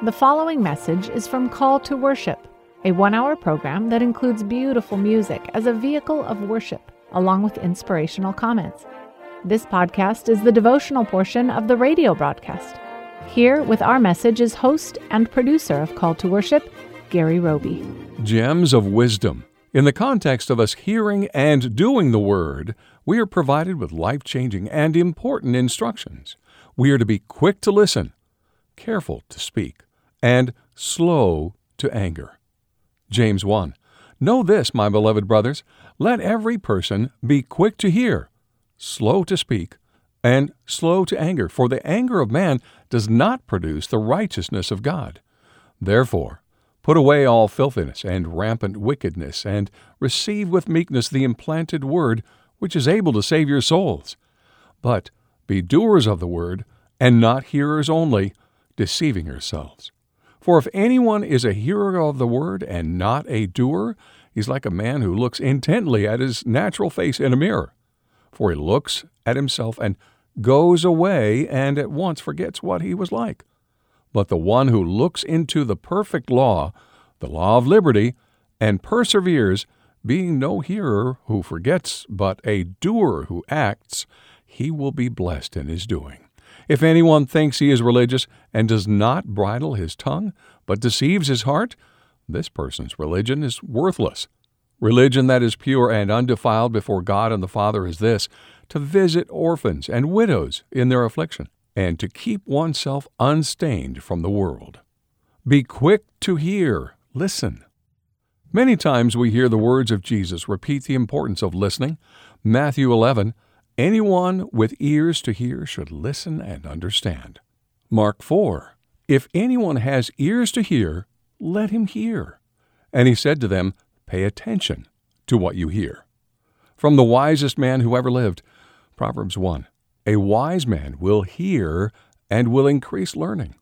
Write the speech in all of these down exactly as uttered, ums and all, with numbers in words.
The following message is from Call to Worship, a one-hour program that includes beautiful music as a vehicle of worship, along with inspirational comments. This podcast is the devotional portion of the radio broadcast. Here with our message is host and producer of Call to Worship, Gary Roby. Gems of wisdom. In the context of us hearing and doing the Word, we are provided with life-changing and important instructions. We are to be quick to listen, careful to speak, and slow to anger. James one. Know this, my beloved brothers, let every person be quick to hear, slow to speak, and slow to anger, for the anger of man does not produce the righteousness of God. Therefore, put away all filthiness and rampant wickedness, and receive with meekness the implanted word, which is able to save your souls. But be doers of the word, and not hearers only, deceiving yourselves. For if anyone is a hearer of the word and not a doer, he's like a man who looks intently at his natural face in a mirror. For he looks at himself and goes away and at once forgets what he was like. But the one who looks into the perfect law, the law of liberty, and perseveres, being no hearer who forgets, but a doer who acts, he will be blessed in his doing. If anyone thinks he is religious and does not bridle his tongue, but deceives his heart, this person's religion is worthless. Religion that is pure and undefiled before God and the Father is this, to visit orphans and widows in their affliction, and to keep oneself unstained from the world. Be quick to hear, listen. Many times we hear the words of Jesus repeat the importance of listening. Matthew eleven, anyone with ears to hear should listen and understand. Mark four, if anyone has ears to hear, let him hear. And he said to them, pay attention to what you hear. From the wisest man who ever lived, Proverbs one, a wise man will hear and will increase learning.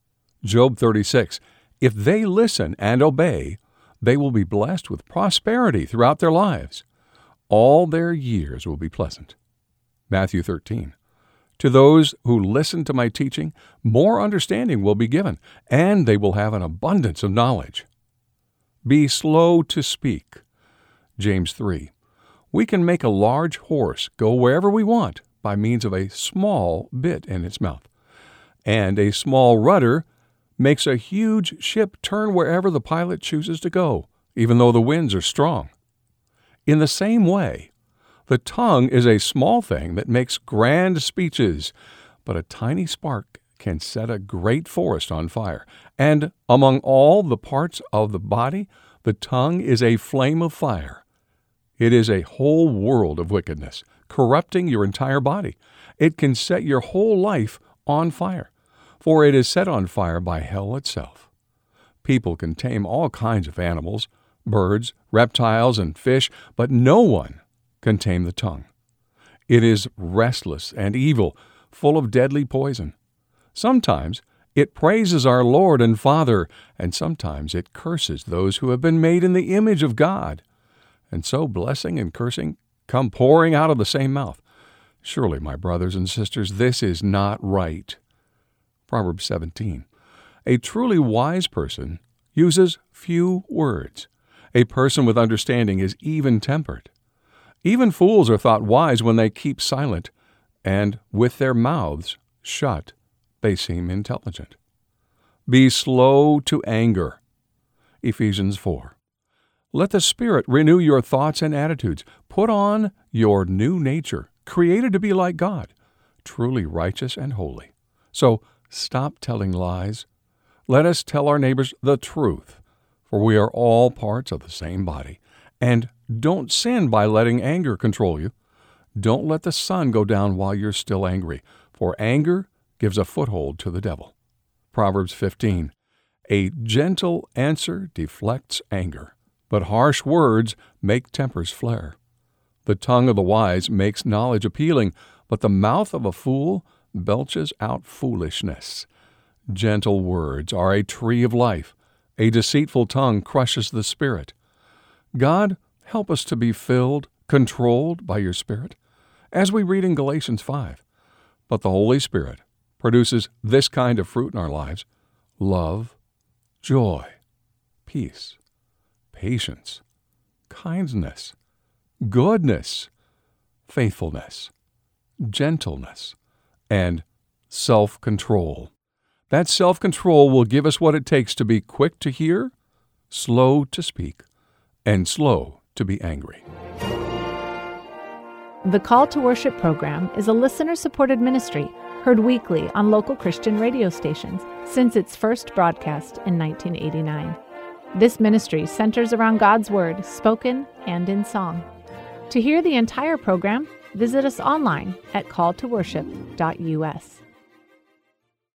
Job thirty-six, if they listen and obey, they will be blessed with prosperity throughout their lives. All their years will be pleasant. Matthew thirteen, to those who listen to my teaching, more understanding will be given, and they will have an abundance of knowledge. Be slow to speak. James three, we can make a large horse go wherever we want by means of a small bit in its mouth. And a small rudder makes a huge ship turn wherever the pilot chooses to go, even though the winds are strong. In the same way, the tongue is a small thing that makes grand speeches, but a tiny spark can set a great forest on fire. And among all the parts of the body, the tongue is a flame of fire. It is a whole world of wickedness, corrupting your entire body. It can set your whole life on fire, for it is set on fire by hell itself. People can tame all kinds of animals, birds, reptiles, and fish, but no one can tame the tongue. It is restless and evil, full of deadly poison. Sometimes it praises our Lord and Father, and sometimes it curses those who have been made in the image of God. And so blessing and cursing come pouring out of the same mouth. Surely, my brothers and sisters, this is not right. Proverbs seventeen, a truly wise person uses few words. A person with understanding is even-tempered. Even fools are thought wise when they keep silent, and with their mouths shut, they seem intelligent. Be slow to anger. Ephesians four. Let the Spirit renew your thoughts and attitudes. Put on your new nature, created to be like God, truly righteous and holy. So stop telling lies. Let us tell our neighbors the truth, for we are all parts of the same body. And don't sin by letting anger control you. Don't let the sun go down while you're still angry, for anger gives a foothold to the devil. Proverbs fifteen, a gentle answer deflects anger, but harsh words make tempers flare. The tongue of the wise makes knowledge appealing, but the mouth of a fool belches out foolishness. Gentle words are a tree of life. A deceitful tongue crushes the spirit. God, help us to be filled, controlled by your Spirit, as we read in Galatians five. But the Holy Spirit produces this kind of fruit in our lives: love, joy, peace, patience, kindness, goodness, faithfulness, gentleness, and self-control. That self-control will give us what it takes to be quick to hear, slow to speak, and slow to be angry. The Call to Worship program is a listener-supported ministry heard weekly on local Christian radio stations since its first broadcast in nineteen eighty-nine. This ministry centers around God's Word, spoken and in song. To hear the entire program, visit us online at call to worship dot U S.